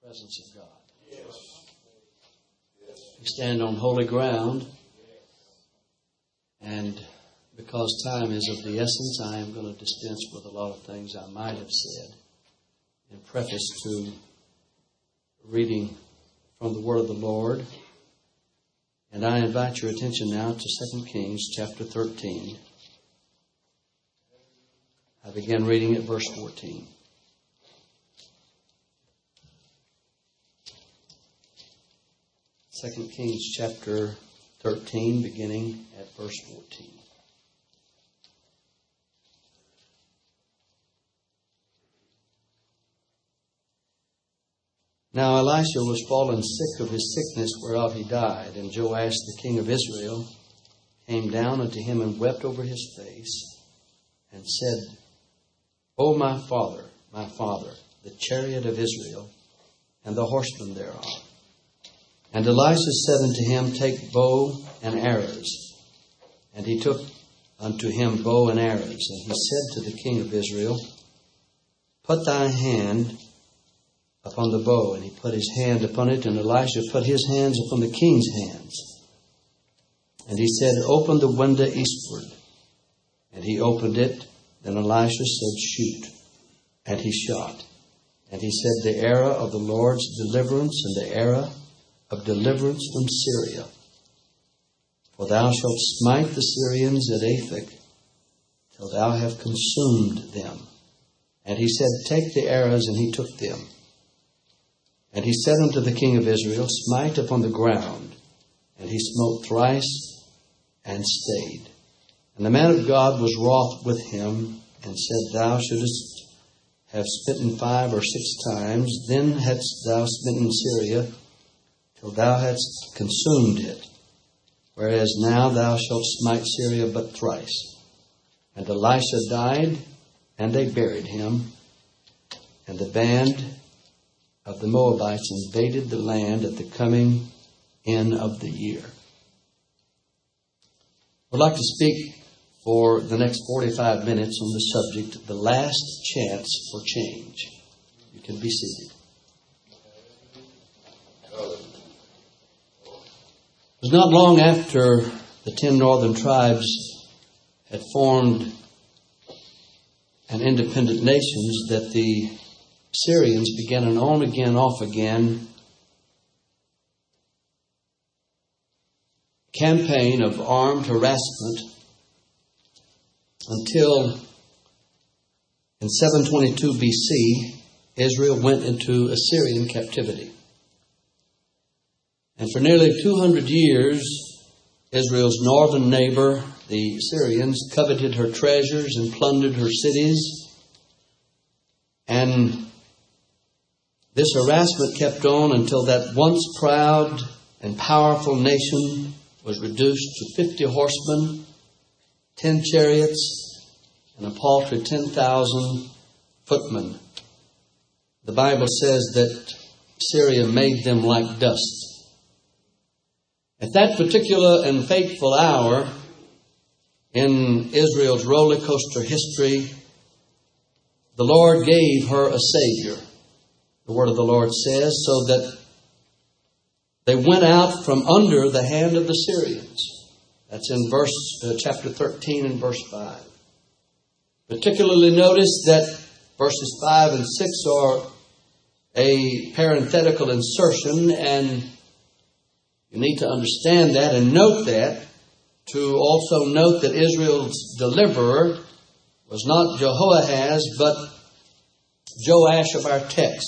presence of God. We stand on holy ground, and because time is of the essence, I am going to dispense with a lot of things I might have said in preface to reading from the Word of the Lord. And I invite your attention now to 2 Kings chapter 13. I begin reading at verse 14. Second Kings chapter 13, beginning at verse 14. Now Elisha was fallen sick of his sickness whereof he died, and Joash the king of Israel came down unto him and wept over his face, and said, O my father, the chariot of Israel, and the horsemen thereof. And Elisha said unto him, Take bow and arrows. And he took unto him bow and arrows. And he said to the king of Israel, Put thy hand upon the bow. And he put his hand upon it, and Elisha put his hands upon the king's hands. And he said, Open the window eastward. And he opened it. Then Elisha said, Shoot. And he shot. And he said, The arrow of the Lord's deliverance, and the arrow of deliverance from Syria. For thou shalt smite the Syrians at Aphek, till thou have consumed them. And he said, Take the arrows, and he took them. And he said unto the king of Israel, Smite upon the ground. And he smote thrice, and stayed. And the man of God was wroth with him, and said, Thou shouldest have smitten 5 or 6 times, then hadst thou smitten Syria, till thou hadst consumed it. Whereas now thou shalt smite Syria but thrice. And Elisha died, and they buried him. And the band of the Moabites invaded the land at the coming in of the year. I'd like to speak for the next 45 minutes on the subject, the last chance for change. You can be seated. It was not long after the 10 northern tribes had formed an independent nations that the Syrians began an on-again, off-again campaign of armed harassment until in 722 BC, Israel went into Assyrian captivity. And for nearly 200 years, Israel's northern neighbor, the Syrians, coveted her treasures and plundered her cities. And this harassment kept on until that once proud and powerful nation was reduced to 50 horsemen, 10 chariots, and a paltry 10,000 footmen. The Bible says that Syria made them like dust. At that particular and fateful hour in Israel's roller coaster history, the Lord gave her a Savior. The word of the Lord says, so that they went out from under the hand of the Syrians. That's in chapter 13 and verse 5. Particularly notice that verses 5 and 6 are a parenthetical insertion, and you need to understand that and note that, to also note that Israel's deliverer was not Jehoahaz, but Joash of our text.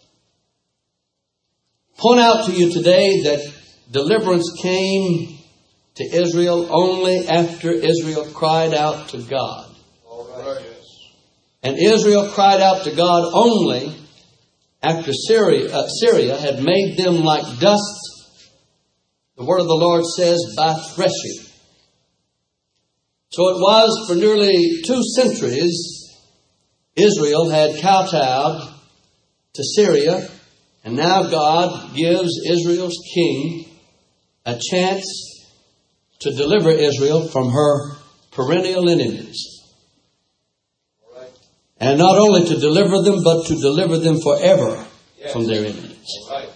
Point out to you today that deliverance came to Israel only after Israel cried out to God. All right. And Israel cried out to God only after Syria had made them like dust. The word of the Lord says, by threshing. So it was for nearly 2 centuries, Israel had kowtowed to Syria, and now God gives Israel's king a chance to deliver Israel from her perennial enemies. And not only to deliver them, but to deliver them forever from their enemies.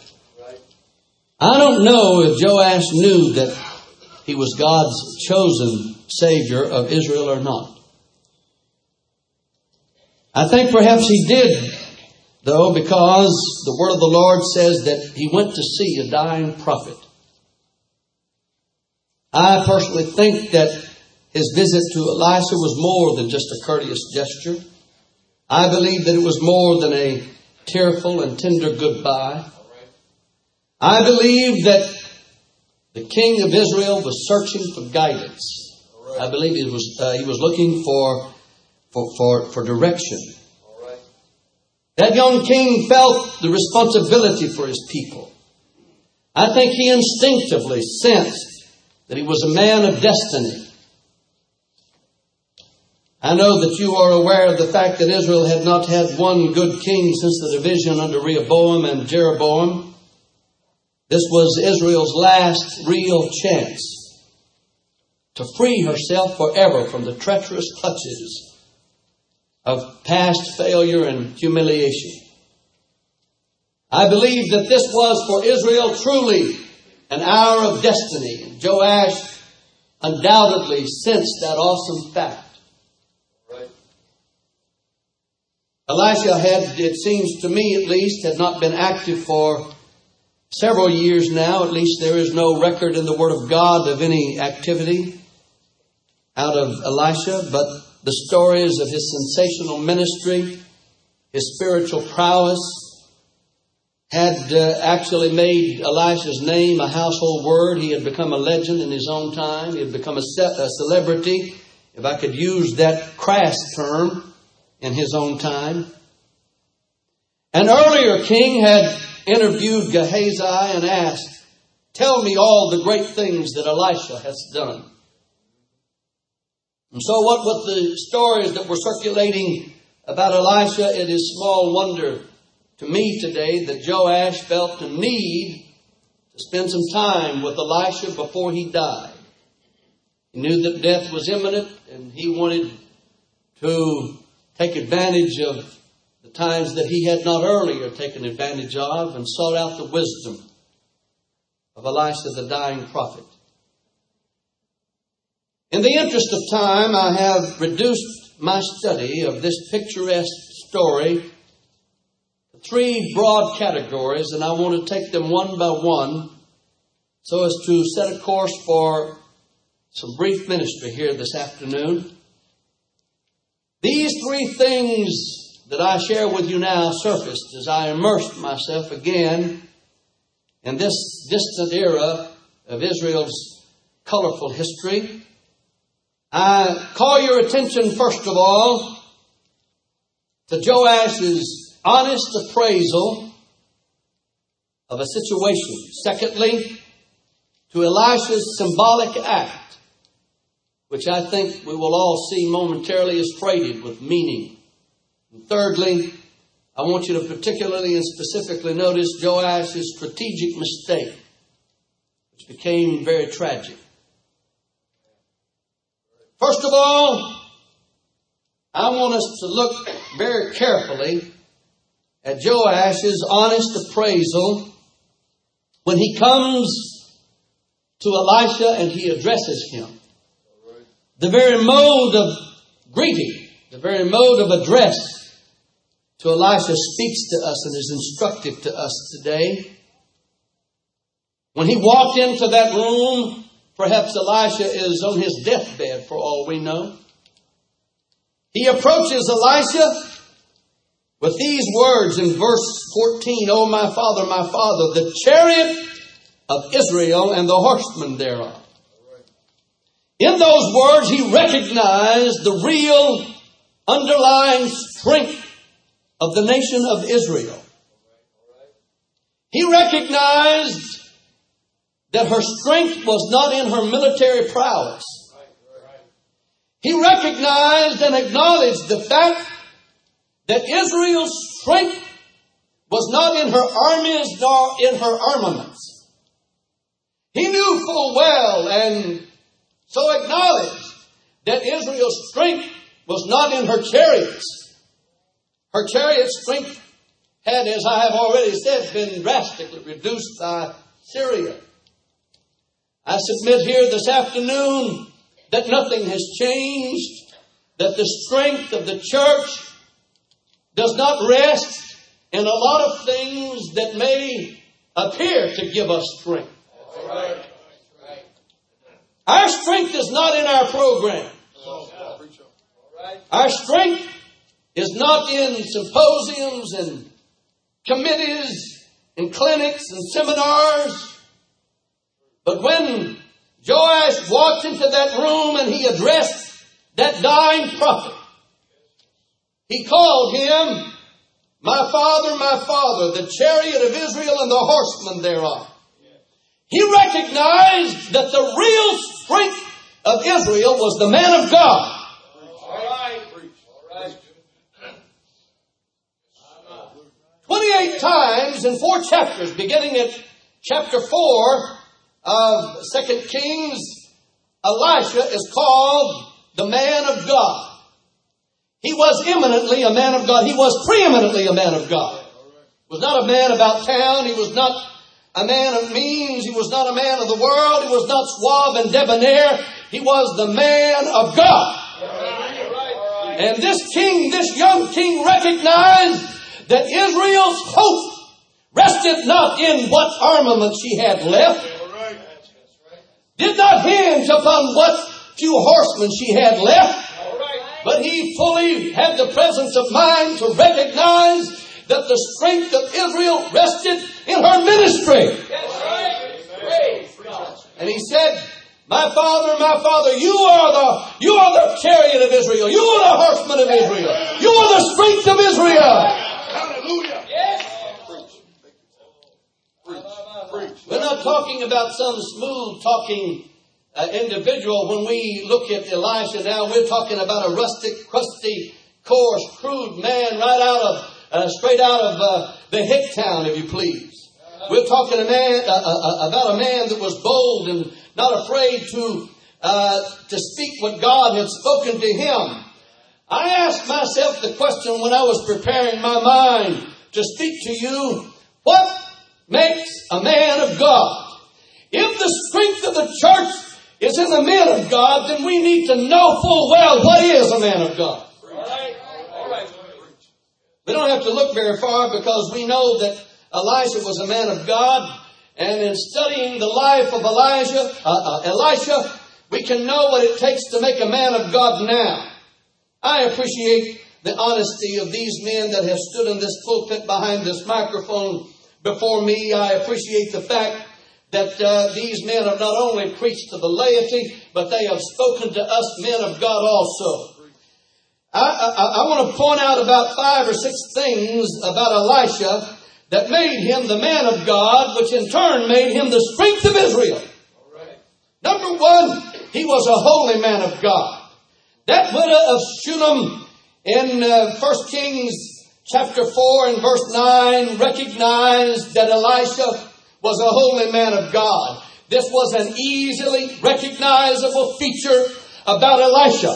I don't know if Joash knew that he was God's chosen Savior of Israel or not. I think perhaps he did, though, because the word of the Lord says that he went to see a dying prophet. I personally think that his visit to Elisha was more than just a courteous gesture. I believe that it was more than a tearful and tender goodbye. I believe that the king of Israel was searching for guidance. I believe he was looking for direction. That young king felt the responsibility for his people. I think he instinctively sensed that he was a man of destiny. I know that you are aware of the fact that Israel had not had one good king since the division under Rehoboam and Jeroboam. This was Israel's last real chance to free herself forever from the treacherous clutches of past failure and humiliation. I believe that this was for Israel truly an hour of destiny. And Joash undoubtedly sensed that awesome fact. Elisha had, it seems to me at least, had not been active for several years now. At least there is no record in the Word of God of any activity out of Elisha, but the stories of his sensational ministry, his spiritual prowess, had actually made Elisha's name a household word. He had become a legend in his own time. He had become a celebrity, if I could use that crass term, in his own time. An earlier king had interviewed Gehazi and asked, "Tell me all the great things that Elisha has done." And so what with the stories that were circulating about Elisha, it is small wonder to me today that Joash felt the need to spend some time with Elisha before he died. He knew that death was imminent, and he wanted to take advantage of the times that he had not earlier taken advantage of, and sought out the wisdom of Elisha, the dying prophet. In the interest of time, I have reduced my study of this picturesque story to three broad categories, and I want to take them one by one so as to set a course for some brief ministry here this afternoon. These three things that I share with you now surfaced as I immersed myself again in this distant era of Israel's colorful history. I call your attention, first of all, to Joash's honest appraisal of a situation. Secondly, to Elisha's symbolic act, which I think we will all see momentarily is freighted with meaning. And thirdly, I want you to particularly and specifically notice Joash's strategic mistake, which became very tragic. First of all, I want us to look very carefully at Joash's honest appraisal when he comes to Elisha and he addresses him. The very mode of greeting, the very mode of address to Elisha speaks to us and is instructive to us today. When he walked into that room, perhaps Elisha is on his deathbed for all we know. He approaches Elisha with these words in verse 14, "O my father, the chariot of Israel and the horsemen thereof." In those words, he recognized the real underlying strength of the nation of Israel. He recognized that her strength was not in her military prowess. He recognized and acknowledged the fact that Israel's strength was not in her armies nor in her armaments. He knew full well and so acknowledged that Israel's strength was not in her chariots. Her chariot strength had, as I have already said, been drastically reduced by Syria. I submit here this afternoon that nothing has changed, that the strength of the church does not rest in a lot of things that may appear to give us strength. Our strength is not in our program. Our strength is not in symposiums and committees and clinics and seminars. But when Joash walked into that room and he addressed that dying prophet, he called him, my father, the chariot of Israel and the horsemen thereof. He recognized that the real strength of Israel was the man of God. 28 times in 4 chapters, beginning at chapter 4 of 2 Kings, Elisha is called the man of God. He was eminently a man of God. He was preeminently a man of God. He was not a man about town. He was not a man of means. He was not a man of the world. He was not suave and debonair. He was the man of God. And this king, this young king, recognized that Israel's hope rested not in what armament she had left, did not hinge upon what few horsemen she had left, but he fully had the presence of mind to recognize that the strength of Israel rested in her ministry. And he said, my father, you are the chariot of Israel. You are the horsemen of Israel. You are the strength of Israel. Hallelujah. We're not talking about some smooth talking individual when we look at Elisha now. We're talking about a rustic, crusty, coarse, crude man straight out of the hick town, if you please. We're talking about a man that was bold and not afraid to speak what God had spoken to him. I asked myself the question when I was preparing my mind to speak to you, what makes a man of God? If the strength of the church is in the men of God, then we need to know full well what is a man of God. All right. We don't have to look very far because we know that Elisha was a man of God. And in studying the life of Elisha, we can know what it takes to make a man of God now. I appreciate the honesty of these men that have stood in this pulpit behind this microphone before me. I appreciate the fact that these men have not only preached to the laity, but they have spoken to us men of God also. I want to point out about 5 or 6 things about Elisha that made him the man of God, which in turn made him the strength of Israel. Number 1, he was a holy man of God. That widow of Shunem in 1 Kings chapter 4 and verse 9 recognized that Elisha was a holy man of God. This was an easily recognizable feature about Elisha.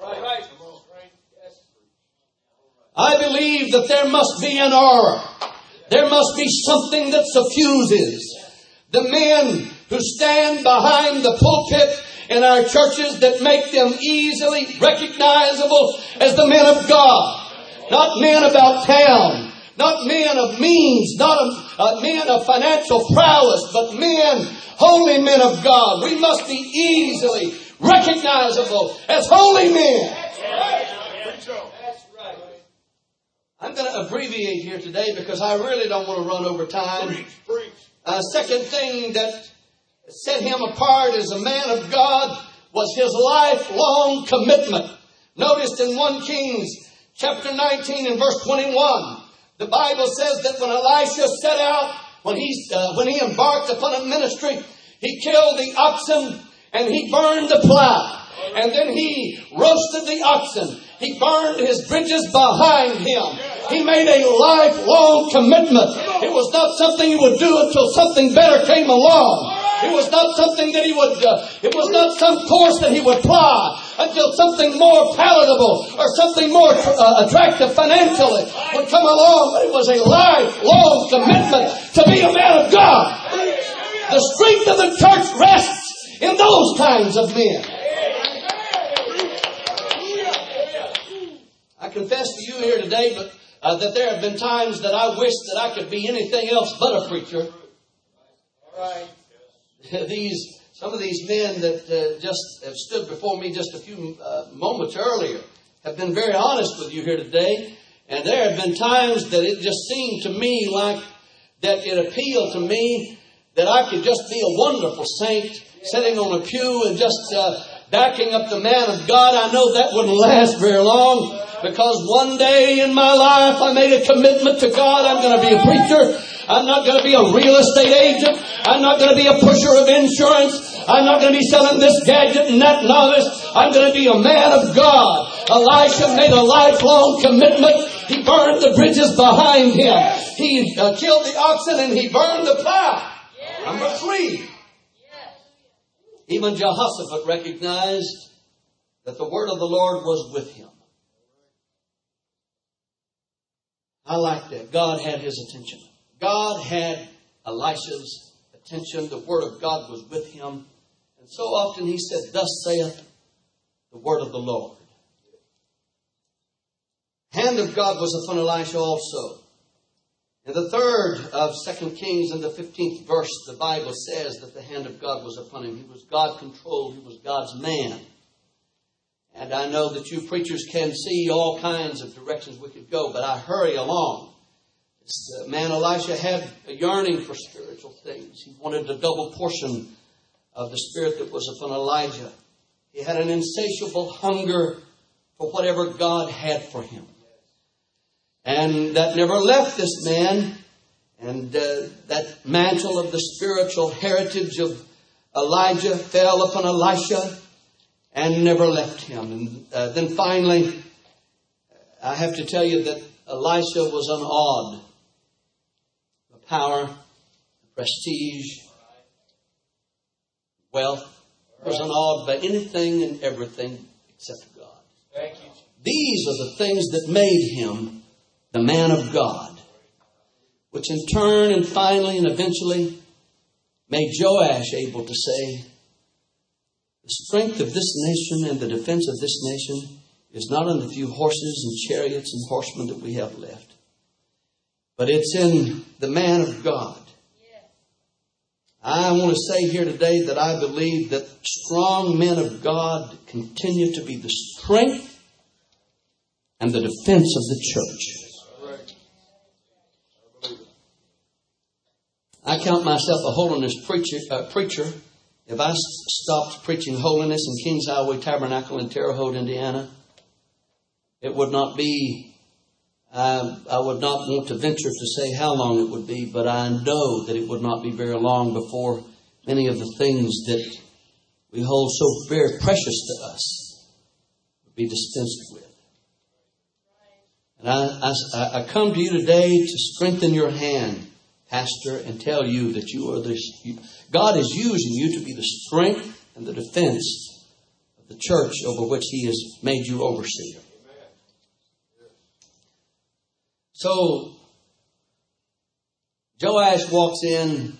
I believe that there must be an aura. There must be something that suffuses the men who stand behind the pulpit in our churches that make them easily recognizable as the men of God. Not men about town, not men of means, not men of financial prowess, but men, holy men of God. We must be easily recognizable as holy men. I'm going to abbreviate here today because I really don't want to run over time. Second thing that set him apart as a man of God was his lifelong commitment. Notice in 1 Kings chapter 19 and verse 21, the Bible says that when Elisha set out, when he embarked upon a ministry, he killed the oxen and he burned the plow. And then he roasted the oxen. He burned his bridges behind him. He made a lifelong commitment. It was not something he would do until something better came along. It was not something that he would, it was not some course that he would ply until something more palatable or something more attractive financially would come along. But it was a lifelong commitment to be a man of God. The strength of the church rests in those kinds of men. I confess to you here today, but that there have been times that I wish that I could be anything else but a preacher. Some of these men that just have stood before me just a few moments earlier have been very honest with you here today. And there have been times that it just seemed to me like that it appealed to me that I could just be a wonderful saint sitting on a pew and just backing up the man of God. I know that wouldn't last very long, because one day in my life I made a commitment to God. I'm going to be a preacher. I'm not going to be a real estate agent. I'm not going to be a pusher of insurance. I'm not going to be selling this gadget and that novice. I'm going to be a man of God. Elisha made a lifelong commitment. He burned the bridges behind him. He killed the oxen and he burned the plow. Number 3. Even Jehoshaphat recognized that the word of the Lord was with him. I like that. God had his attention. God had Elisha's attention. The word of God was with him. And so often he said, "Thus saith the word of the Lord." The hand of God was upon Elisha also. In the 3rd of 2 Kings, in the 15th verse, the Bible says that the hand of God was upon him. He was God-controlled. He was God's man. And I know that you preachers can see all kinds of directions we could go, but I hurry along. This man Elisha had a yearning for spiritual things. He wanted a double portion of the spirit that was upon Elijah. He had an insatiable hunger for whatever God had for him. And that never left this man. And that mantle of the spiritual heritage of Elijah fell upon Elisha and never left him. And then finally, I have to tell you that Elisha was unawed. The power, the prestige, wealth, was unawed by anything and everything except God. These are the things that made him the man of God, which in turn and finally and eventually made Joash able to say, "The strength of this nation and the defense of this nation is not in the few horses and chariots and horsemen that we have left, but it's in the man of God." I want to say here today that I believe that strong men of God continue to be the strength and the defense of the church. I count myself a holiness preacher. If I stopped preaching holiness in Kings Highway Tabernacle in Terre Haute, Indiana, it would not be, I would not want to venture to say how long it would be, but I know that it would not be very long before many of the things that we hold so very precious to us would be dispensed with. And I come to you today to strengthen your hand, Pastor, and tell you that you are God is using you to be the strength and the defense of the church over which He has made you overseer. So, Joash walks in.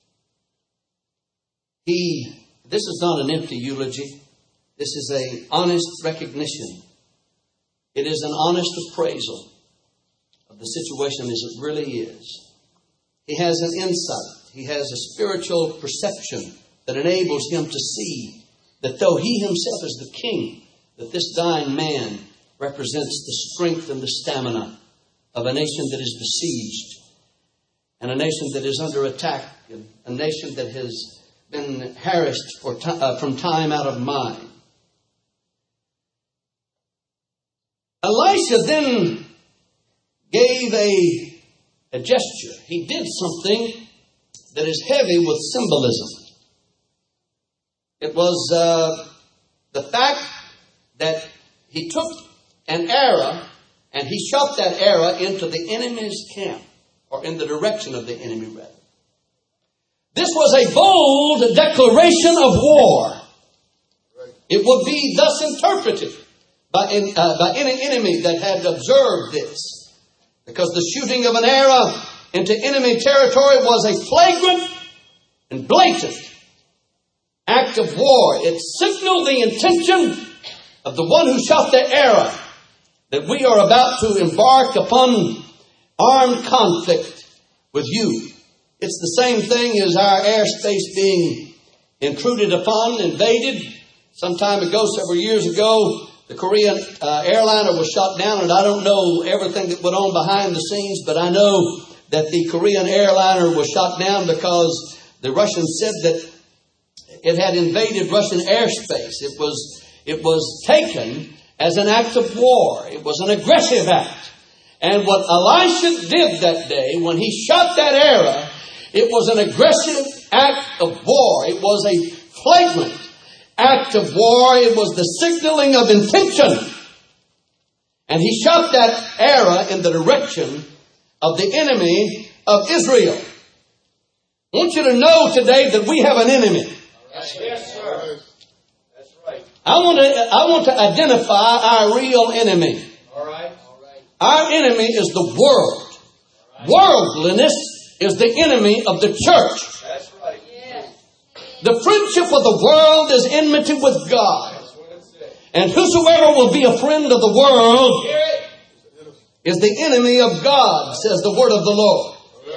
This is not an empty eulogy. This is an honest recognition. It is an honest appraisal of the situation as it really is. He has an insight. He has a spiritual perception that enables him to see that though he himself is the king, that this dying man represents the strength and the stamina of a nation that is besieged, and a nation that is under attack, and a nation that has been harassed from time out of mind. Elisha then gave a gesture. He did something that is heavy with symbolism. It was the fact that he took an arrow and he shot that arrow into the enemy's camp, or in the direction of the enemy, rather. This was a bold declaration of war. It would be thus interpreted by any enemy that had observed this. Because the shooting of an arrow into enemy territory was a flagrant and blatant act of war. It signaled the intention of the one who shot the arrow that we are about to embark upon armed conflict with you. It's the same thing as our airspace being intruded upon, invaded. Some time ago, several years ago, the Korean airliner was shot down, and I don't know everything that went on behind the scenes, but I know that the Korean airliner was shot down because the Russians said that it had invaded Russian airspace. It was taken as an act of war. It was an aggressive act. And what Elisha did that day when he shot that arrow, it was an aggressive act of war. It was a flagrant act of war. It was the signaling of intention. And he shot that arrow in the direction of the enemy of Israel. I want you to know today that we have an enemy. Yes, sir. That's right. I want to identify our real enemy. All right. Our enemy is the world. Worldliness is the enemy of the church. That's right. Yes. The friendship of the world is enmity with God. That's what it says. And whosoever will be a friend of the world is the enemy of God, says the word of the Lord.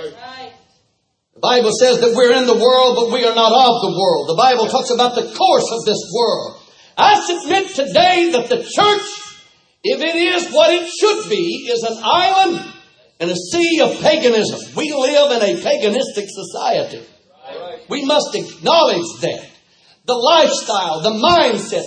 The Bible says that we're in the world, but we are not of the world. The Bible talks about the course of this world. I submit today that the church, if it is what it should be, is an island in a sea of paganism. We live in a paganistic society. We must acknowledge that. The lifestyle, the mindset,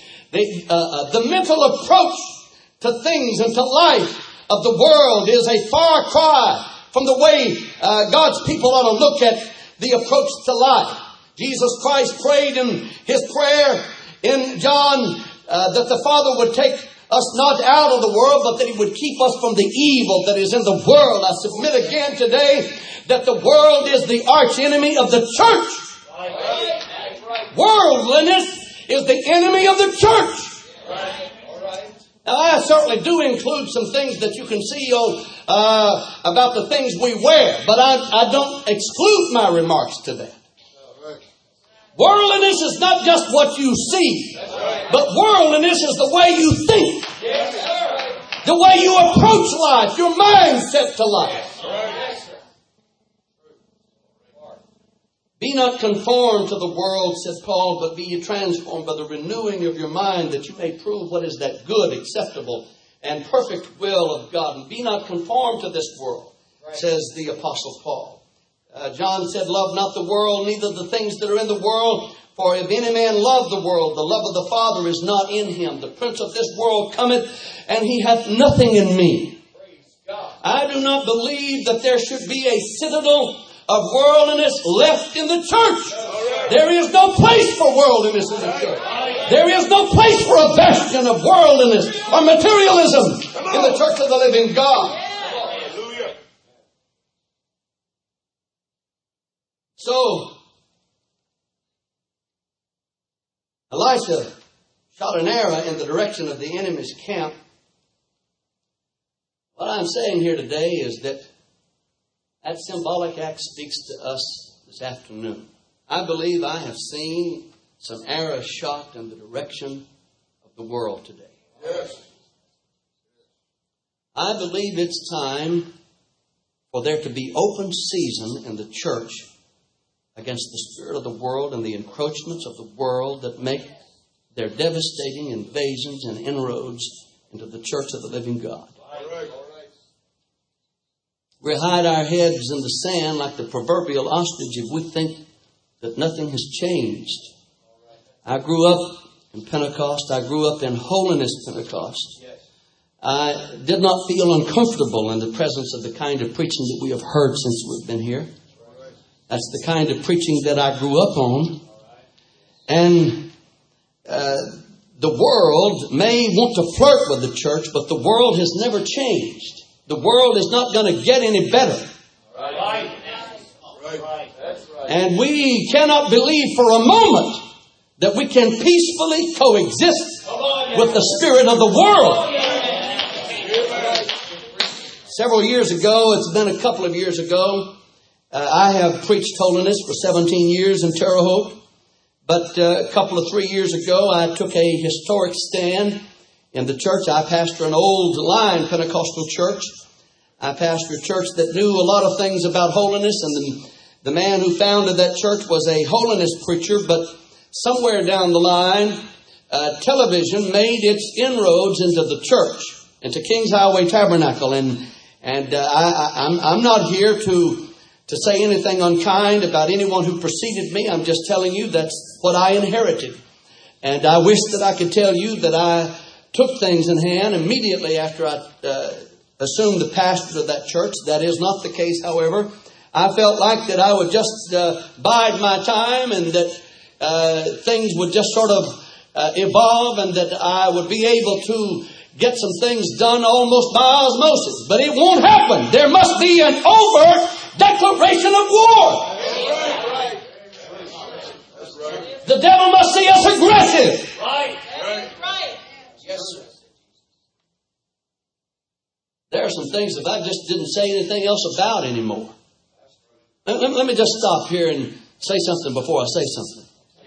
the mental approach to things and to life of the world is a far cry from the way God's people ought to look at the approach to life. Jesus Christ prayed in His prayer in John that the Father would take us not out of the world, but that He would keep us from the evil that is in the world. I submit again today that the world is the arch enemy of the church. Worldliness is the enemy of the church. Now, I certainly do include some things that you can see about the things we wear, but I don't exclude my remarks to that. Worldliness is not just what you see, but worldliness is the way you think, the way you approach life, your mindset to life. Be not conformed to the world, said Paul, but be ye transformed by the renewing of your mind, that you may prove what is that good, acceptable, and perfect will of God. And be not conformed to this world, says the Apostle Paul. John said, love not the world, neither the things that are in the world. For if any man love the world, the love of the Father is not in him. The prince of this world cometh, and he hath nothing in me. I do not believe that there should be a citadel of worldliness left in the church. There is no place for worldliness in the church. There is no place for a bastion of worldliness or materialism in the church of the living God. So, Elisha shot an arrow in the direction of the enemy's camp. What I'm saying here today is that symbolic act speaks to us this afternoon. I believe I have seen some arrows shot in the direction of the world today. Yes. I believe it's time for there to be open season in the church against the spirit of the world and the encroachments of the world that make their devastating invasions and inroads into the church of the living God. We hide our heads in the sand like the proverbial ostrich if we think that nothing has changed. I grew up in Pentecost. I grew up in Holiness Pentecost. I did not feel uncomfortable in the presence of the kind of preaching that we have heard since we've been here. That's the kind of preaching that I grew up on. And the world may want to flirt with the church, but the world has never changed. The world is not going to get any better. And we cannot believe for a moment that we can peacefully coexist with the spirit of the world. Several years ago, it's been a couple of years ago, I have preached holiness for 17 years in Terre Haute. But a couple of 3 years ago, I took a historic stand in the church. I pastor an old line Pentecostal church. I pastor a church that knew a lot of things about holiness, and the man who founded that church was a holiness preacher. But somewhere down the line, television made its inroads into the church, into Kings Highway Tabernacle, and I'm not here to say anything unkind about anyone who preceded me. I'm just telling you that's what I inherited. And I wish that I could tell you that I took things in hand immediately after I assumed the pastor of that church. That is not the case, however. I felt like that I would just bide my time, and that things would just sort of evolve, and that I would be able to get some things done almost by osmosis. But it won't happen. There must be an overt declaration of war. The devil must see us aggressive. Right. Yes, sir. There are some things that I just didn't say anything else about anymore. Let me just stop here and say something before I say something.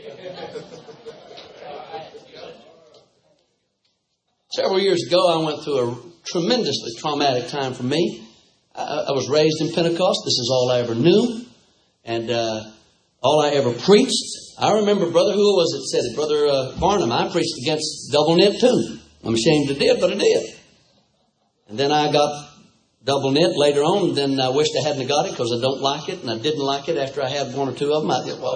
Several years ago, I went through a tremendously traumatic time for me. I was raised in Pentecost. This is all I ever knew, and all I ever preached. I remember, who was it said it? Brother Barnum. I preached against double knit too. I'm ashamed I did, but I did. And then I got double knit later on, and then I wished I hadn't got it because I don't like it, and I didn't like it after I had one or two of them.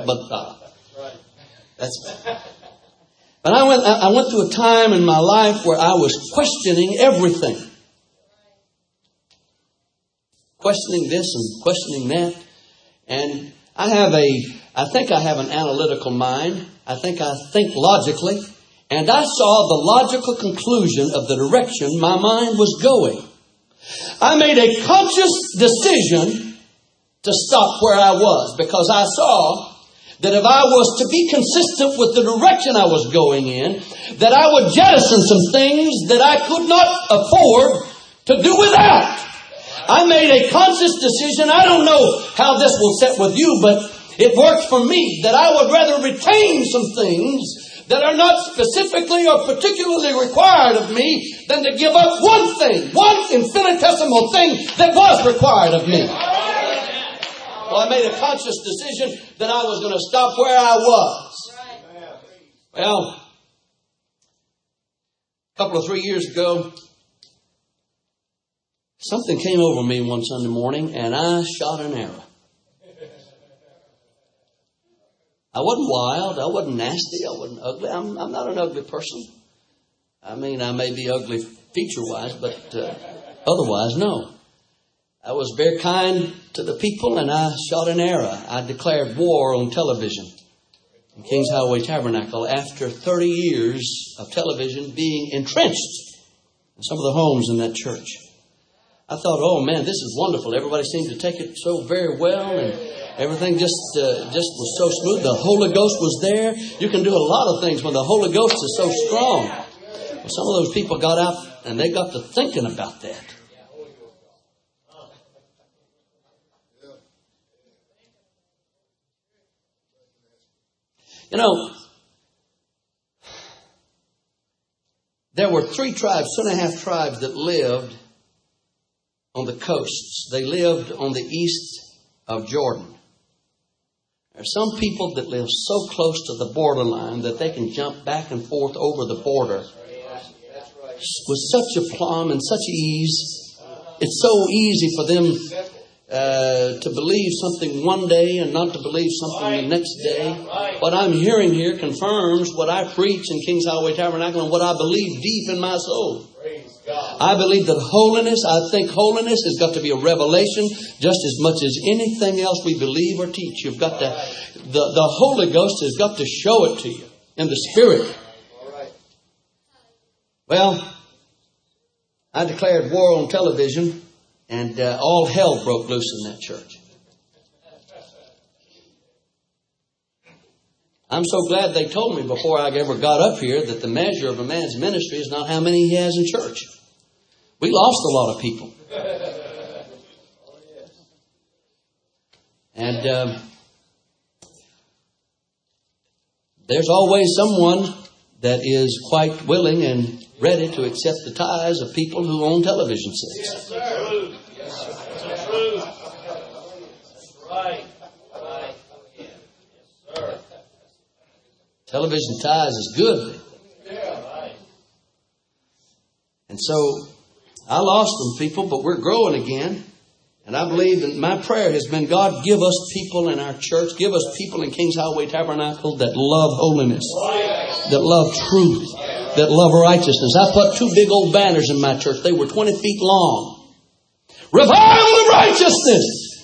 But I went through a time in my life where I was questioning everything. Questioning this and questioning that. And I think I have an analytical mind. I think logically. And I saw the logical conclusion of the direction my mind was going. I made a conscious decision to stop where I was, because I saw that if I was to be consistent with the direction I was going in, that I would jettison some things that I could not afford to do without. I made a conscious decision. I don't know how this will sit with you, but it worked for me, that I would rather retain some things that are not specifically or particularly required of me than to give up one thing, one infinitesimal thing that was required of me. Well, I made a conscious decision that I was going to stop where I was. Well, a couple of 3 years ago, something came over me one Sunday morning, and I shot an arrow. I wasn't wild. I wasn't nasty. I wasn't ugly. I'm not an ugly person. I mean, I may be ugly feature-wise, but otherwise, no. I was very kind to the people, and I shot an arrow. I declared war on television in Kings Highway Tabernacle after 30 years of television being entrenched in some of the homes in that church. I thought, oh man, this is wonderful. Everybody seemed to take it so very well, and everything just was so smooth. The Holy Ghost was there. You can do a lot of things when the Holy Ghost is so strong. Well, some of those people got out and they got to thinking about that. You know, there were 3 tribes, 2.5 tribes that lived on the coasts. They lived on the east of Jordan. There are some people that live so close to the borderline that they can jump back and forth over the border with such a plumb and such ease. It's so easy for them to believe something one day and not to believe something the next day. What I'm hearing here confirms what I preach in Kings Highway Tabernacle and what I believe deep in my soul. I believe that I think holiness has got to be a revelation just as much as anything else we believe or teach. You've got to, the Holy Ghost has got to show it to you in the Spirit. Well, I declared war on television, and all hell broke loose in that church. I'm so glad they told me before I ever got up here that the measure of a man's ministry is not how many he has in church. We lost a lot of people. And there's always someone that is quite willing and ready to accept the tithes of people who own television sets. Yes, sir. That's true. That's right. Right. Yes, sir. Television tithes is good. Yeah, right. And so I lost some people, but we're growing again. And I believe that my prayer has been, God, give us people in our church, give us people in Kings Highway Tabernacle that love holiness, that love truth, that love righteousness. I put 2 big old banners in my church. They were 20 feet long. Revival of righteousness.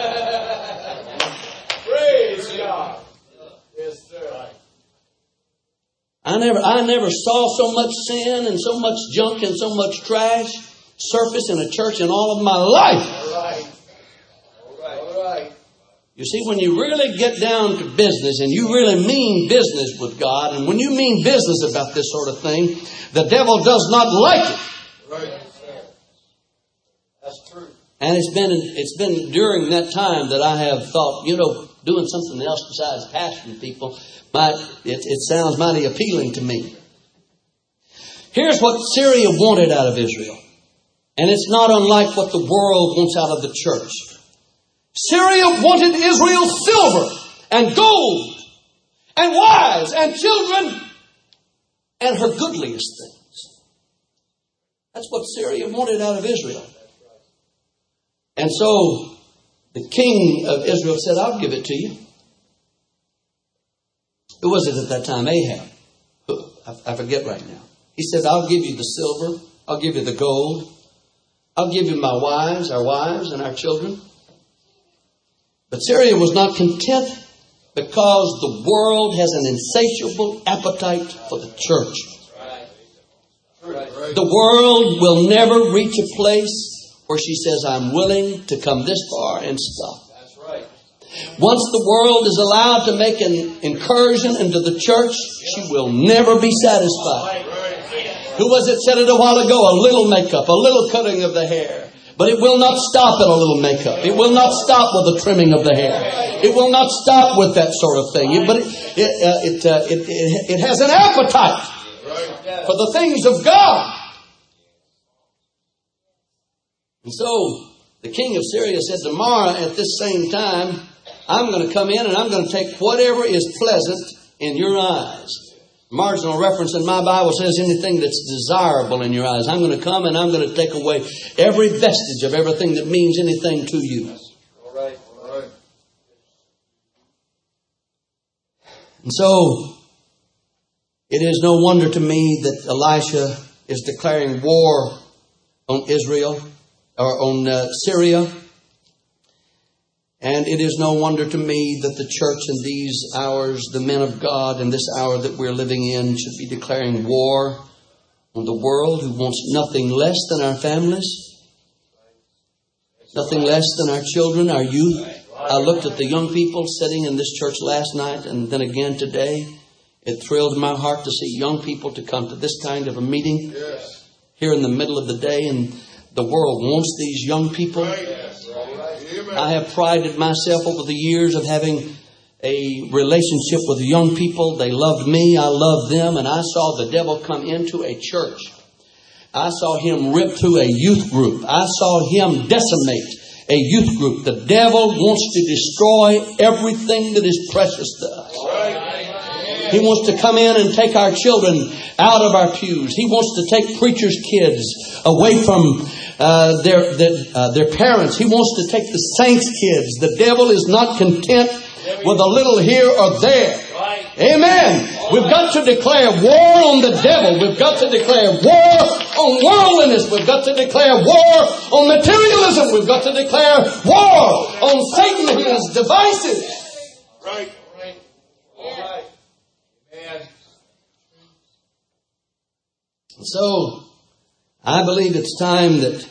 Praise God. Yes, sir. I never saw so much sin and so much junk and so much trash surface in a church in all of my life. All right. All right. You see, when you really get down to business and you really mean business with God, and when you mean business about this sort of thing, the devil does not like it. Right. That's true. And it's been during that time that I have thought, doing something else besides pastoring people, it sounds mighty appealing to me. Here's what Syria wanted out of Israel. And it's not unlike what the world wants out of the church. Syria wanted Israel silver and gold and wives and children and her goodliest things. That's what Syria wanted out of Israel. And so the king of Israel said, I'll give it to you. Who was it at that time? Ahab. I forget right now. He said, I'll give you the silver. I'll give you the gold. I'll give you our wives, and our children. But Syria was not content because the world has an insatiable appetite for the church. The world will never reach a place where she says, I'm willing to come this far and stop. That's right. Once the world is allowed to make an incursion into the church, she will never be satisfied. Who was it said it a while ago? A little makeup, a little cutting of the hair. But it will not stop at a little makeup. It will not stop with the trimming of the hair. It will not stop with that sort of thing. But it has an appetite for the things of God. And so the king of Syria said, tomorrow at this same time, I'm going to come in and I'm going to take whatever is pleasant in your eyes. Marginal reference in my Bible says anything that's desirable in your eyes. I'm going to come and I'm going to take away every vestige of everything that means anything to you. All right. All right. And so it is no wonder to me that Elisha is declaring war on Israel or on Syria. And it is no wonder to me that the church in these hours, the men of God in this hour that we're living in, should be declaring war on the world who wants nothing less than our families, nothing less than our children, our youth. I looked at the young people sitting in this church last night and then again today. It thrilled my heart to see young people to come to this kind of a meeting here in the middle of the day, and the world wants these young people. I have prided myself over the years of having a relationship with young people. They loved me. I loved them. And I saw the devil come into a church. I saw him rip through a youth group. I saw him decimate a youth group. The devil wants to destroy everything that is precious to us. He wants to come in and take our children out of our pews. He wants to take preachers' kids away from their parents. He wants to take the saints' kids. The devil is not content with a little here or there. Amen. We've got to declare war on the devil. We've got to declare war on worldliness. We've got to declare war on materialism. We've got to declare war on Satan and his devices. Right. All right. Amen. So, I believe it's time that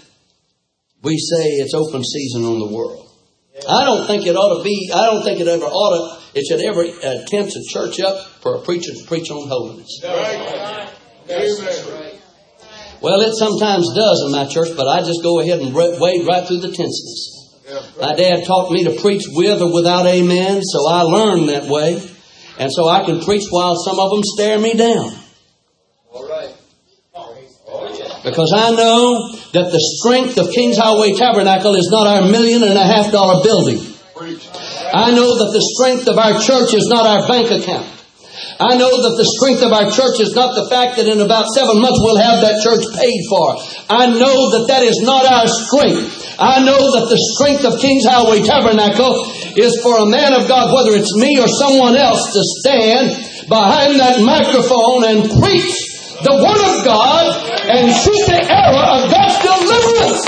we say it's open season on the world. I don't think it ought to be, I don't think it ever ought to it should ever tempt a church up for a preacher to preach on holiness. Right. Amen. Well, it sometimes does in my church, but I just go ahead and wade right through the tenseness. My dad taught me to preach with or without amen, so I learned that way. And so I can preach while some of them stare me down. All right. Because I know that the strength of King's Highway Tabernacle is not our $1.5 million building. I know that the strength of our church is not our bank account. I know that the strength of our church is not the fact that in about 7 months we'll have that church paid for. I know that is not our strength. I know that the strength of King's Highway Tabernacle is for a man of God, whether it's me or someone else, to stand behind that microphone and preach the Word of God and shoot the arrow of God's deliverance.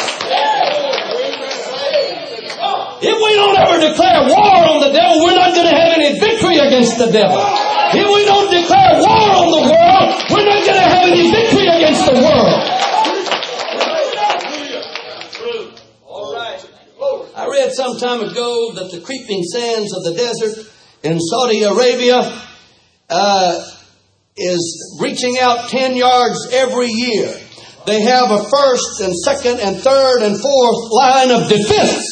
If we don't ever declare war on the devil, we're not going to have any victory against the devil. If we don't declare war on the world, we're not going to have any victory against the world. I read some time ago that the creeping sands of the desert in Saudi Arabia is reaching out 10 yards every year. They have a first and second and third and fourth line of defense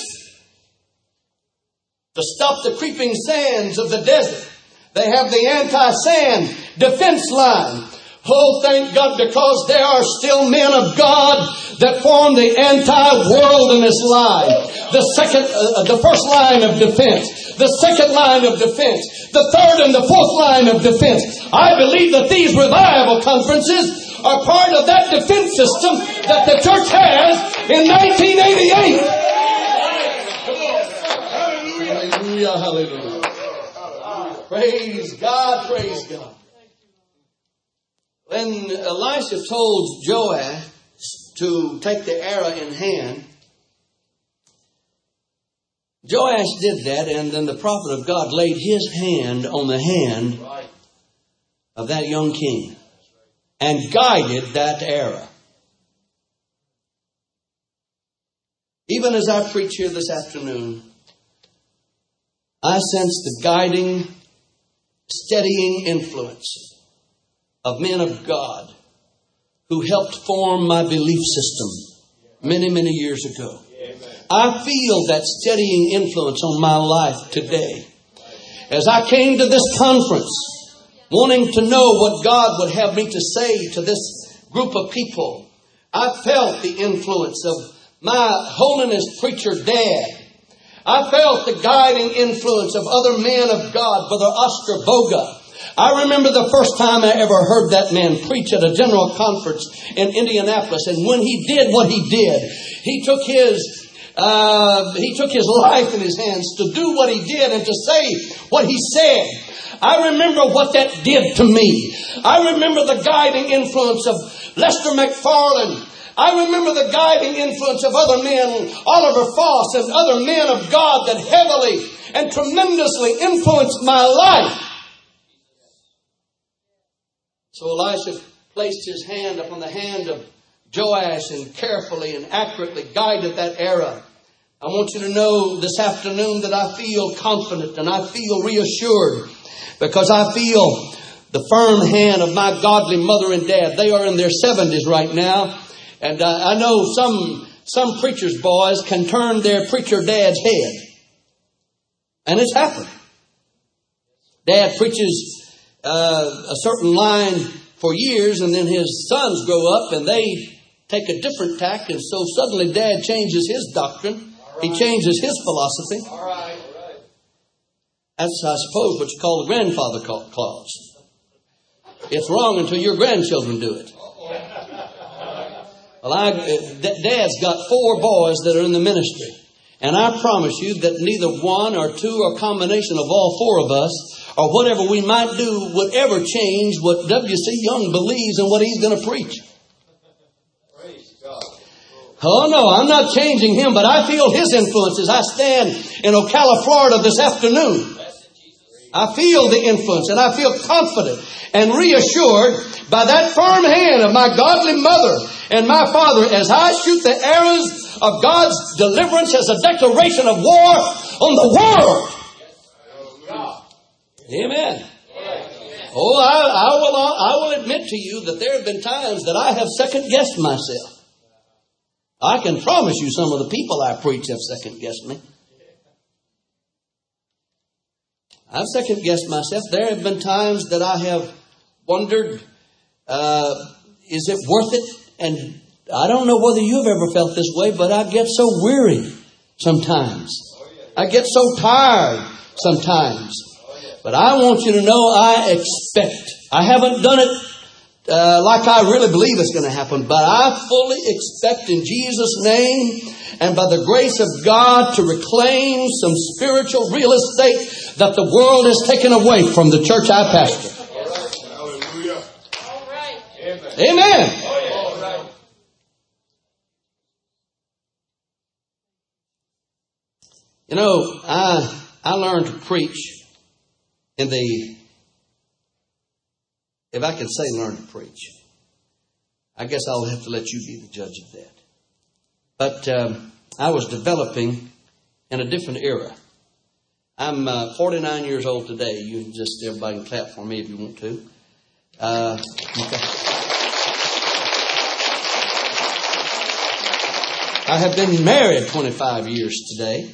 to stop the creeping sands of the desert. They have the anti-sand defense line. Oh, thank God, because there are still men of God that form the anti-worldliness line. The first line of defense. The second line of defense. The third and the fourth line of defense. I believe that these revival conferences are part of that defense system that the church has in 1988. Hallelujah, hallelujah. Praise God, praise God. When Elisha told Joash to take the arrow in hand, Joash did that, and then the prophet of God laid his hand on the hand of that young king and guided that arrow. Even as I preach here this afternoon, I sense the guiding, steadying influence of men of God who helped form my belief system many, many years ago. I feel that steadying influence on my life today. As I came to this conference, wanting to know what God would have me to say to this group of people, I felt the influence of my holiness preacher dad. I felt the guiding influence of other men of God, Brother Oscar Boga. I remember the first time I ever heard that man preach at a general conference in Indianapolis. And when he did what he did, he took his life in his hands to do what he did and to say what he said. I remember what that did to me. I remember the guiding influence of Lester McFarland. I remember the guiding influence of other men, Oliver Foss and other men of God that heavily and tremendously influenced my life. So Elisha placed his hand upon the hand of Joash and carefully and accurately guided that arrow. I want you to know this afternoon that I feel confident and I feel reassured because I feel the firm hand of my godly mother and dad. They are in their 70s right now. And I know some preachers' boys can turn their preacher dad's head. And it's happened. Dad preaches a certain line for years, and then his sons grow up and they take a different tack, and so suddenly Dad changes his doctrine. He changes his philosophy. All right. That's, I suppose, what you call the grandfather clause. It's wrong until your grandchildren do it. Well, Dad's got 4 boys that are in the ministry. And I promise you that neither one or two or combination of all 4 of us or whatever we might do would ever change what W.C. Young believes and what he's going to preach. Praise God. Oh, no, I'm not changing him, but I feel his influence as I stand in Ocala, Florida this afternoon. I feel the influence and I feel confident and reassured by that firm hand of my godly mother and my father as I shoot the arrows of God's deliverance as a declaration of war on the world. admit to you that there have been times that I have second-guessed myself. I can promise you some of the people I preach have second-guessed me. I've second-guessed myself. There have been times that I have wondered, is it worth it? And I don't know whether you've ever felt this way, but I get so weary sometimes. I get so tired sometimes. But I want you to know I expect. I haven't done it like I really believe it's going to happen, but I fully expect in Jesus' name and by the grace of God to reclaim some spiritual real estate that the world has taken away from the church I pastor. Hallelujah. All right. Amen. All right. You know, I learned to preach in the, if I can say learn to preach, I guess I'll have to let you be the judge of that. But I was developing in a different era. I'm 49 years old today. You can just, everybody can clap for me if you want to. Okay. I have been married 25 years today.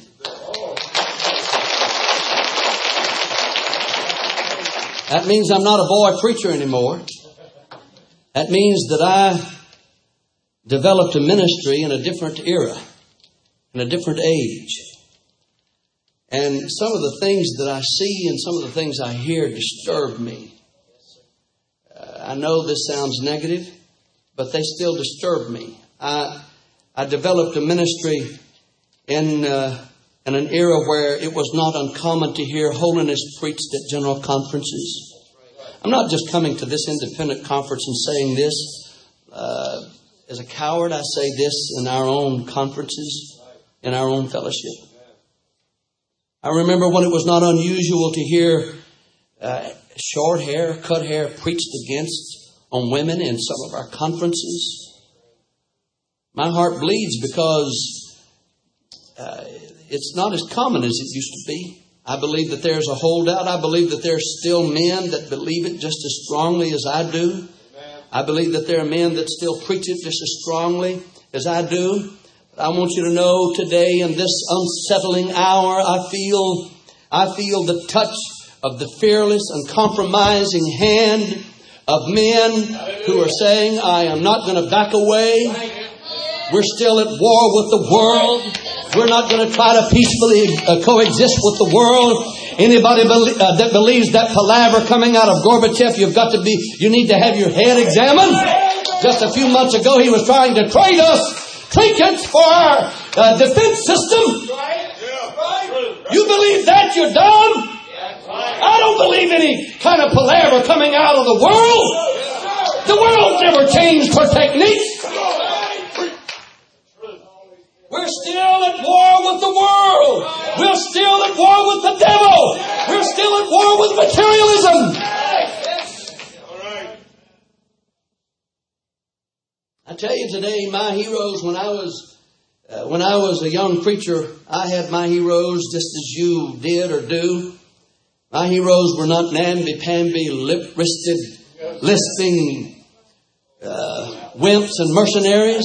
That means I'm not a boy preacher anymore. That means that I developed a ministry in a different era, in a different age. And some of the things that I see and some of the things I hear disturb me. I know this sounds negative, but they still disturb me. I developed a ministry in an era where it was not uncommon to hear holiness preached at general conferences. I'm not just coming to this independent conference and saying this. As a coward, I say this in our own conferences, in our own fellowship. I remember when it was not unusual to hear short hair, cut hair preached against on women in some of our conferences. My heart bleeds because it's not as common as it used to be. I believe that there's a holdout. I believe that there's still men that believe it just as strongly as I do. I believe that there are men that still preach it just as strongly as I do. But I want you to know today in this unsettling hour, I feel the touch of the fearless, uncompromising hand of men who are saying, I am not going to back away. We're still at war with the world. We're not going to try to peacefully coexist with the world. Anybody that believes that palaver coming out of Gorbachev, you need to have your head examined. Just a few months ago, he was trying to trade us trinkets for our defense system. You believe that? You're dumb. I don't believe any kind of palaver coming out of the world. The world never changed her techniques. We're still at war with the world. We're still at war with the devil. We're still at war with materialism. I tell you today, my heroes, when I was a young preacher, I had my heroes just as you did or do. My heroes were not namby-pamby, lip-wristed, lisping wimps and mercenaries.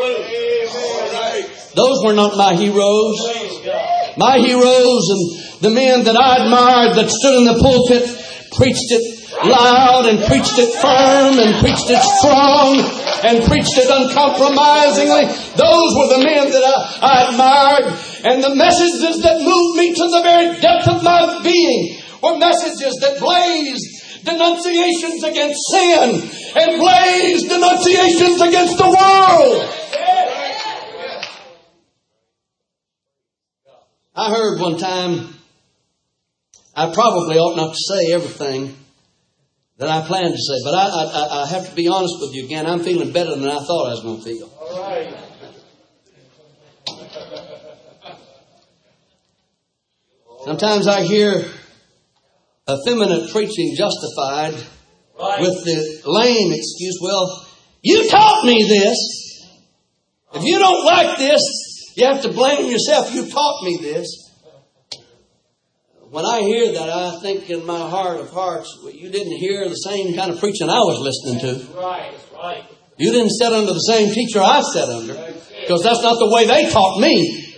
Those were not my heroes. My heroes and the men that I admired that stood in the pulpit preached it loud and preached it firm and preached it strong and preached it uncompromisingly. Those were the men that I admired. And the messages that moved me to the very depth of my being were messages that blazed denunciations against sin and blazed denunciations against the world. I heard one time, I probably ought not to say everything that I planned to say, but I have to be honest with you again. I'm feeling better than I thought I was going to feel. All right. Sometimes I hear effeminate preaching justified with the lame excuse, well, you taught me this. If you don't like this, you have to blame yourself. You taught me this. When I hear that, I think in my heart of hearts, you didn't hear the same kind of preaching I was listening to. Right. You didn't sit under the same teacher I sat under, because that's not the way they taught me.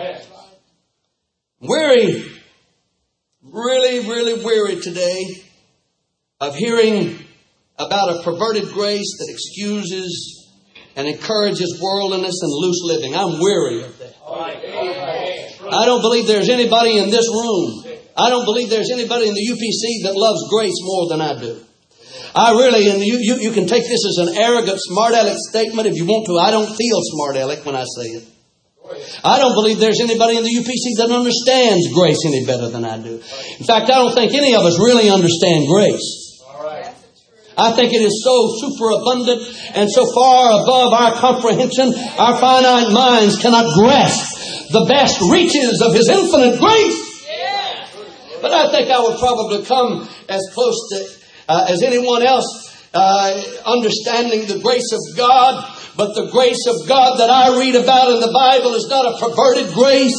Weary, really weary today of hearing about a perverted grace that excuses and encourages worldliness and loose living. I'm weary of that. I don't believe there's anybody in this room. I don't believe there's anybody in the UPC that loves grace more than I do. I really, and you can take this as an arrogant, smart-aleck statement if you want to. I don't feel smart-aleck when I say it. I don't believe there's anybody in the UPC that understands grace any better than I do. In fact, I don't think any of us really understand grace. I think it is so superabundant and so far above our comprehension, our finite minds cannot grasp the vast reaches of His infinite grace. But I think I would probably come as close to as anyone else understanding the grace of God. But the grace of God that I read about in the Bible is not a perverted grace.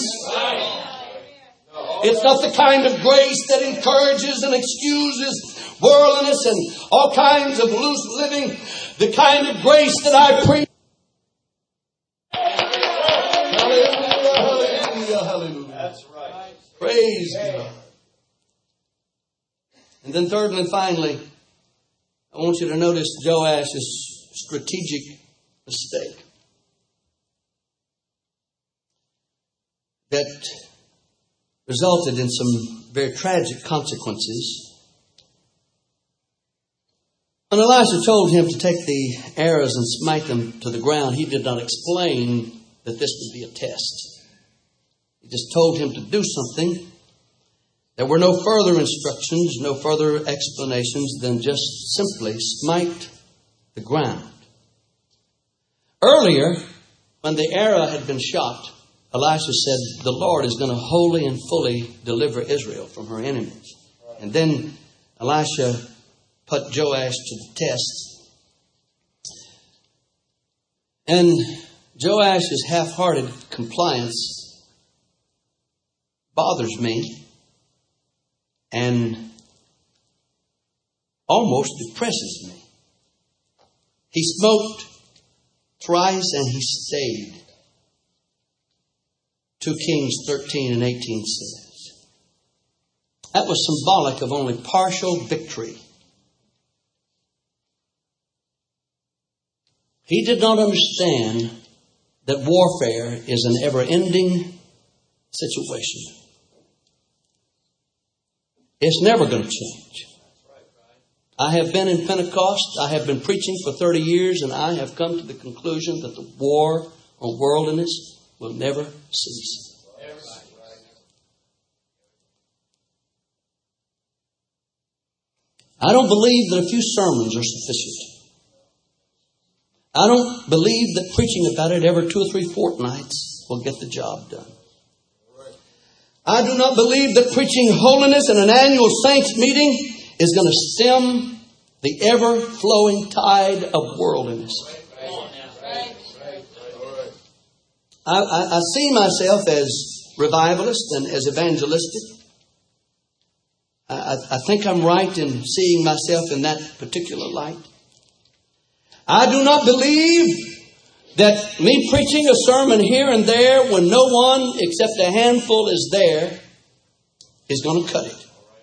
It's not the kind of grace that encourages and excuses worldliness and all kinds of loose living. The kind of grace that I preach. Hallelujah. That's right. Praise God. And then thirdly and finally, I want you to notice Joash's strategic mistake that resulted in some very tragic consequences. When Elisha told him to take the arrows and smite them to the ground, he did not explain that this would be a test. He just told him to do something. There were no further instructions, no further explanations than just simply smite the ground. Earlier, when the arrow had been shot, Elisha said, the Lord is going to wholly and fully deliver Israel from her enemies. And then Elisha put Joash to the test. And Joash's half-hearted compliance bothers me and almost depresses me. He smoked thrice and he stayed. 2 Kings 13 and 18 says. That was symbolic of only partial victory. He did not understand that warfare is an ever-ending situation. It's never going to change. I have been in Pentecost. I have been preaching for 30 years, and I have come to the conclusion that the war on worldliness will never cease. I don't believe that a few sermons are sufficient. I don't believe that preaching about it every 2 or 3 fortnights will get the job done. I do not believe that preaching holiness in an annual saints meeting is going to stem the ever-flowing tide of worldliness. I see myself as revivalist and as evangelistic. I think I'm right in seeing myself in that particular light. I do not believe that me preaching a sermon here and there when no one except a handful is there is going to cut it.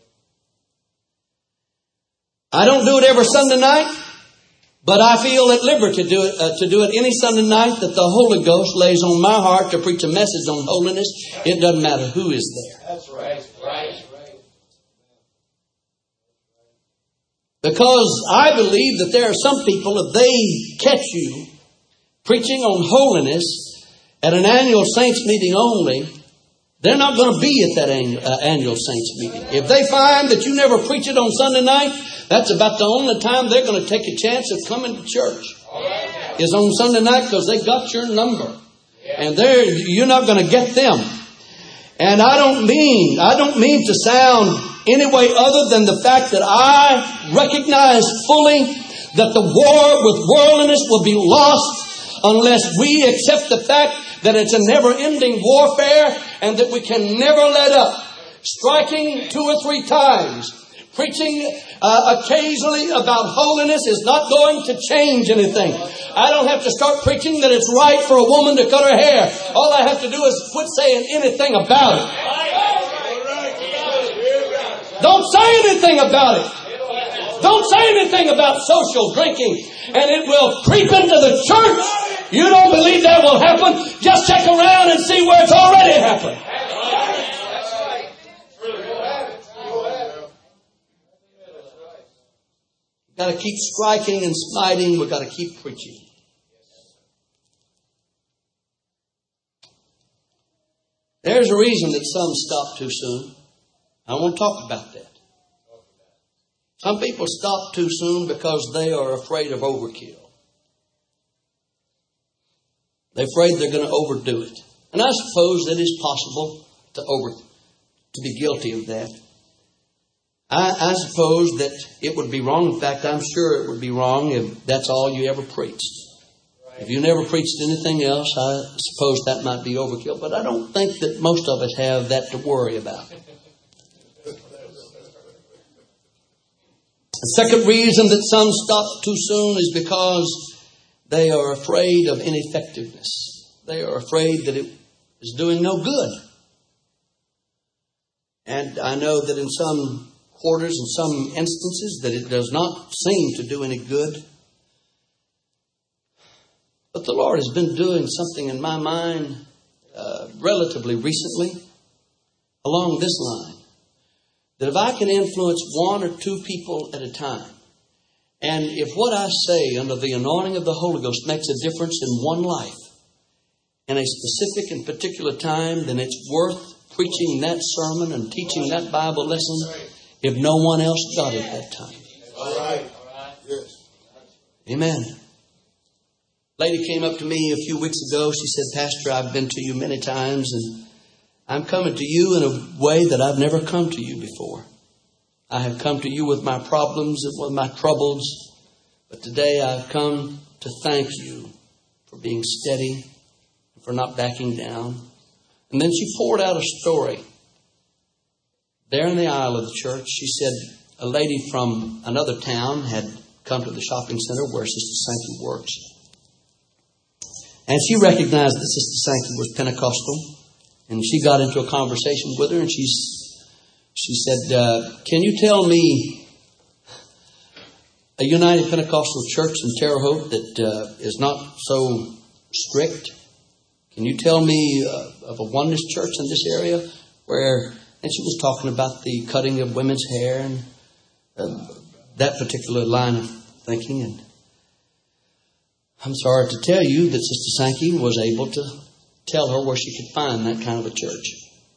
I don't do it every Sunday night, but I feel at liberty to do it any Sunday night that the Holy Ghost lays on my heart to preach a message on holiness. It doesn't matter who is there. That's right. Because I believe that there are some people, if they catch you preaching on holiness at an annual saints meeting only, they're not going to be at that annual saints meeting. If they find that you never preach it on Sunday night, that's about the only time they're going to take a chance of coming to church. Is on Sunday night, because they got your number. And you're not going to get them. And I don't mean to sound any way other than the fact that I recognize fully that the war with worldliness will be lost unless we accept the fact that it's a never-ending warfare and that we can never let up. striking 2 or 3 times, preaching occasionally about holiness is not going to change anything. I don't have to start preaching that it's right for a woman to cut her hair. All I have to do is quit saying anything about it. Don't say anything about it. Don't say anything about social drinking, and it will creep into the church. You don't believe that will happen? Just check around and see where it's already happened. We've got to keep striking and smiting. We've got to keep preaching. There's a reason that some stop too soon. I want to talk about that. Some people stop too soon because they are afraid of overkill. They're afraid they're going to overdo it. And I suppose that it's possible to be guilty of that. I suppose that it would be wrong. In fact, I'm sure it would be wrong if that's all you ever preached. If you never preached anything else, I suppose that might be overkill. But I don't think that most of us have that to worry about. The second reason that some stop too soon is because they are afraid of ineffectiveness. They are afraid that it is doing no good. And I know that in some quarters, in some instances, that it does not seem to do any good. But the Lord has been doing something in my mind relatively recently along this line. That if I can influence 1 or 2 people at a time, and if what I say under the anointing of the Holy Ghost makes a difference in one life, in a specific and particular time, then it's worth preaching that sermon and teaching that Bible lesson if no one else got it that time. All right. Yes. Amen. Lady came up to me a few weeks ago. She said, Pastor, I've been to you many times, and I'm coming to you in a way that I've never come to you before. I have come to you with my problems and with my troubles, but today I've come to thank you for being steady and for not backing down. And then she poured out a story. There in the aisle of the church, she said a lady from another town had come to the shopping center where Sister Sankey works. And she recognized that Sister Sankey was Pentecostal. And she got into a conversation with her, and she said, can you tell me a United Pentecostal church in Terre Haute that is not so strict? Can you tell me of a oneness church in this area where... And she was talking about the cutting of women's hair and that particular line of thinking. And I'm sorry to tell you that Sister Sankey was able to tell her where she could find that kind of a church.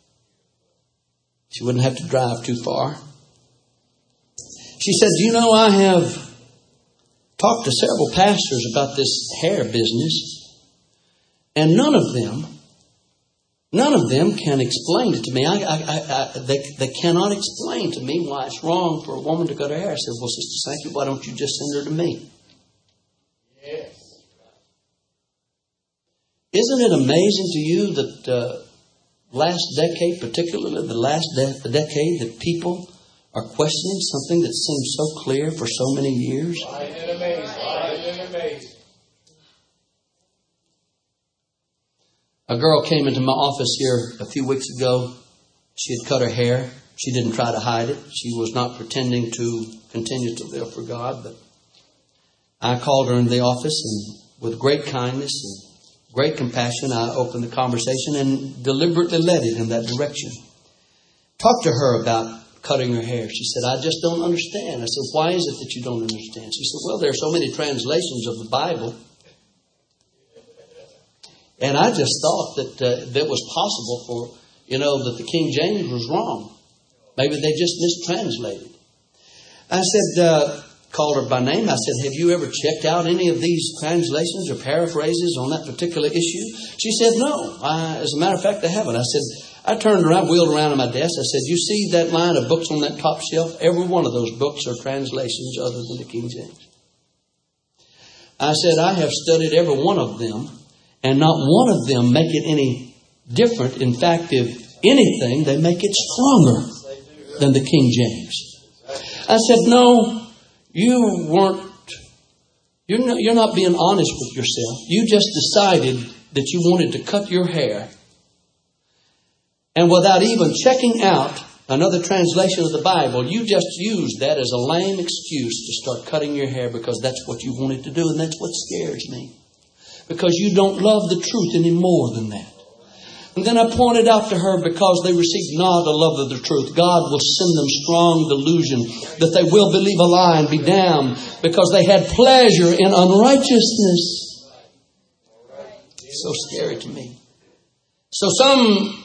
She wouldn't have to drive too far. She said, you know, I have talked to several pastors about this hair business, and none of them can explain it to me. They cannot explain to me why it's wrong for a woman to cut her hair. I said, well, Sister Sankey, why don't you just send her to me? Yes. Isn't it amazing to you that last decade, particularly the decade, that people are questioning something that seems so clear for so many years? Amazing. A girl came into my office here a few weeks ago. She had cut her hair. She didn't try to hide it. She was not pretending to continue to live for God. But I called her in the office, and with great kindness and great compassion, I opened the conversation and deliberately led it in that direction. Talked to her about cutting her hair. She said, I just don't understand. I said, why is it that you don't understand? She said, well, there are so many translations of the Bible. And I just thought that that was possible for, that the King James was wrong. Maybe they just mistranslated. I said, called her by name. I said, have you ever checked out any of these translations or paraphrases on that particular issue? She said, no. As a matter of fact, I haven't. I said, I turned around, wheeled around on my desk. I said, you see that line of books on that top shelf? Every one of those books are translations other than the King James. I said, I have studied every one of them, and not one of them make it any different. In fact, if anything, they make it stronger than the King James. I said, no, you're not being honest with yourself. You just decided that you wanted to cut your hair. And without even checking out another translation of the Bible, you just used that as a lame excuse to start cutting your hair because that's what you wanted to do. And that's what scares me. Because you don't love the truth any more than that. And then I pointed out to her, because they received not a love of the truth, God will send them strong delusion that they will believe a lie and be damned because they had pleasure in unrighteousness. It's so scary to me. So some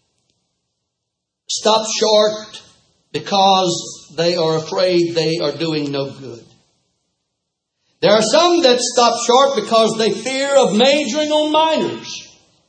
stop short because they are afraid they are doing no good. There are some that stop short because they fear of majoring on minors.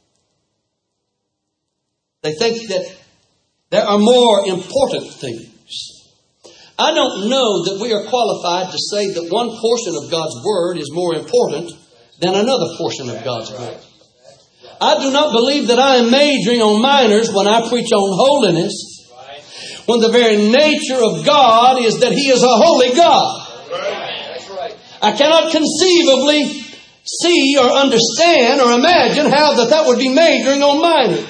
They think that there are more important things. I don't know that we are qualified to say that one portion of God's Word is more important than another portion of God's Word. I do not believe that I am majoring on minors when I preach on holiness, when the very nature of God is that He is a holy God. I cannot conceivably see or understand or imagine how that would be majoring on minors.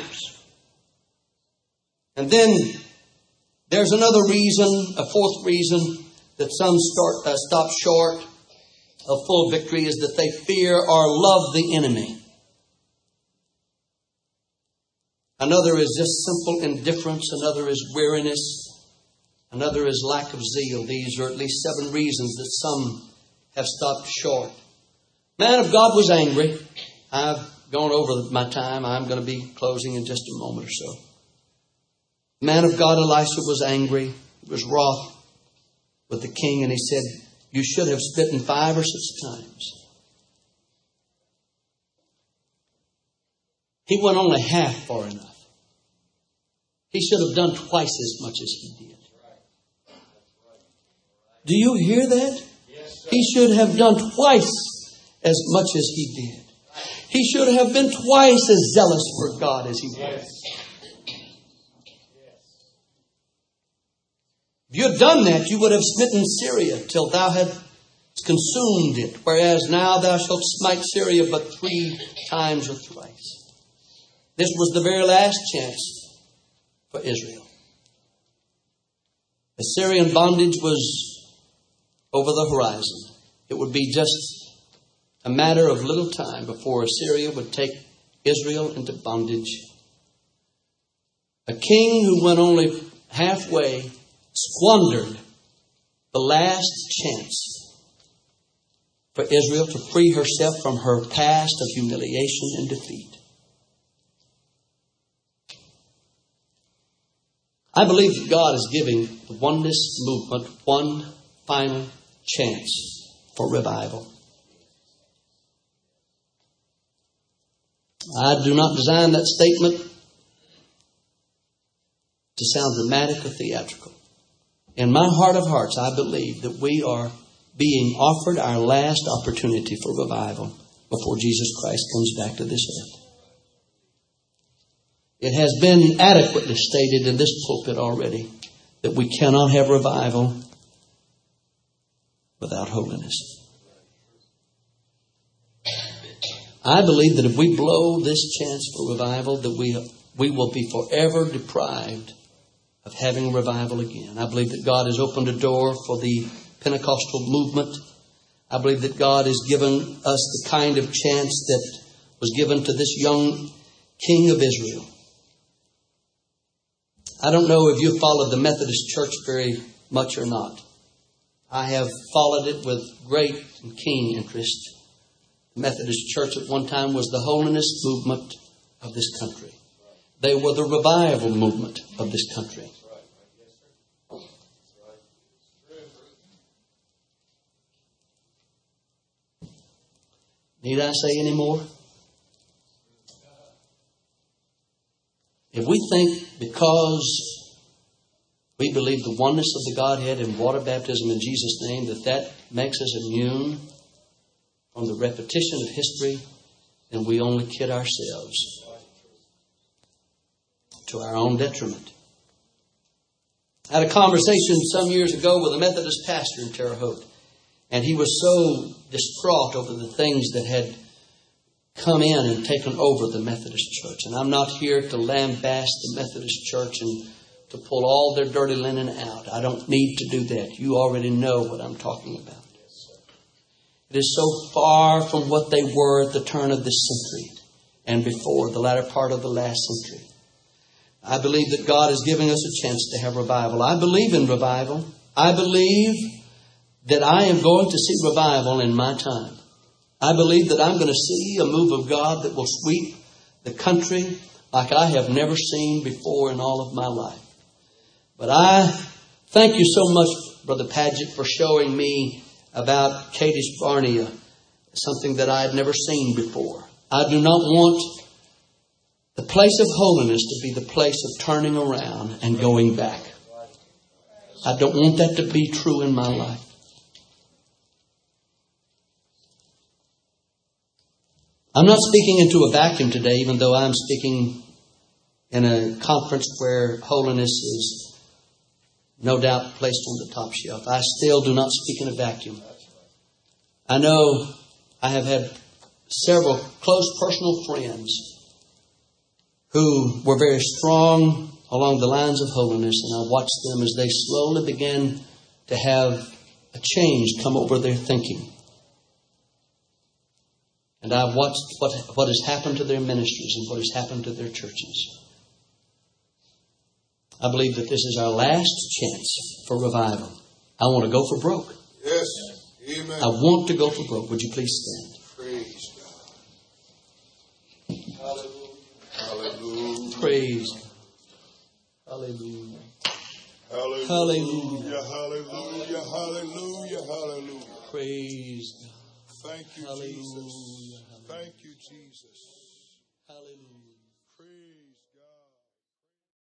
And then there's another reason, a fourth reason, that some stop short of full victory is that they fear or love the enemy. Another is just simple indifference. Another is weariness. Another is lack of zeal. These are at least 7 reasons that some have stopped short. Man of God was angry. I've gone over my time. I'm going to be closing in just a moment or so. Man of God Elisha was angry. He was wroth with the king, and he said, you should have smitten 5 or 6 times. He went only half far enough. He should have done twice as much as he did. Do you hear that? He should have done twice as much as he did. He should have been twice as zealous for God as he was. If you had done that, you would have smitten Syria till thou had consumed it. Whereas now thou shalt smite Syria but 3 times or thrice. This was the very last chance for Israel. Assyrian bondage was over the horizon. It would be just a matter of little time before Assyria would take Israel into bondage. A king who went only halfway squandered the last chance for Israel to free herself from her past of humiliation and defeat. I believe that God is giving the oneness movement one final chance for revival. I do not design that statement to sound dramatic or theatrical. In my heart of hearts, I believe that we are being offered our last opportunity for revival before Jesus Christ comes back to this earth. It has been adequately stated in this pulpit already that we cannot have revival without holiness. I believe that if we blow this chance for revival, that we will be forever deprived of having revival again. I believe that God has opened a door for the Pentecostal movement. I believe that God has given us the kind of chance that was given to this young king of Israel. I don't know if you followed the Methodist Church very much or not. I have followed it with great and keen interest. The Methodist Church at one time was the holiness movement of this country. They were the revival movement of this country. Need I say any more? If we think because we believe the oneness of the Godhead in water baptism in Jesus' name, that makes us immune from the repetition of history, then we only kid ourselves. to our own detriment. I had a conversation some years ago with a Methodist pastor in Terre Haute, and he was so distraught over the things that had come in and taken over the Methodist church. And I'm not here to lambaste the Methodist church and to pull all their dirty linen out. I don't need to do that. You already know what I'm talking about. It is so far from what they were at the turn of this century and before the latter part of the last century. I believe that God is giving us a chance to have revival. I believe in revival. I believe that I am going to see revival in my time. I believe that I'm going to see a move of God that will sweep the country like I have never seen before in all of my life. But I thank you so much, Brother Padgett, for showing me about Kadesh Barnea, something that I had never seen before. I do not want the place of holiness to be the place of turning around and going back. I don't want that to be true in my life. I'm not speaking into a vacuum today, even though I'm speaking in a conference where holiness is no doubt placed on the top shelf. I still do not speak in a vacuum. I know I have had several close personal friends who were very strong along the lines of holiness, and I watched them as they slowly began to have a change come over their thinking. And I've watched what has happened to their ministries and what has happened to their churches. I believe that this is our last chance for revival. I want to go for broke. Yes. Amen. I want to go for broke. Would you please stand? Praise God. Hallelujah. Praise God. Hallelujah. Hallelujah. Hallelujah. Hallelujah. Hallelujah. Hallelujah. Praise God. Thank you, Hallelujah. Jesus. Thank you, Jesus. Hallelujah.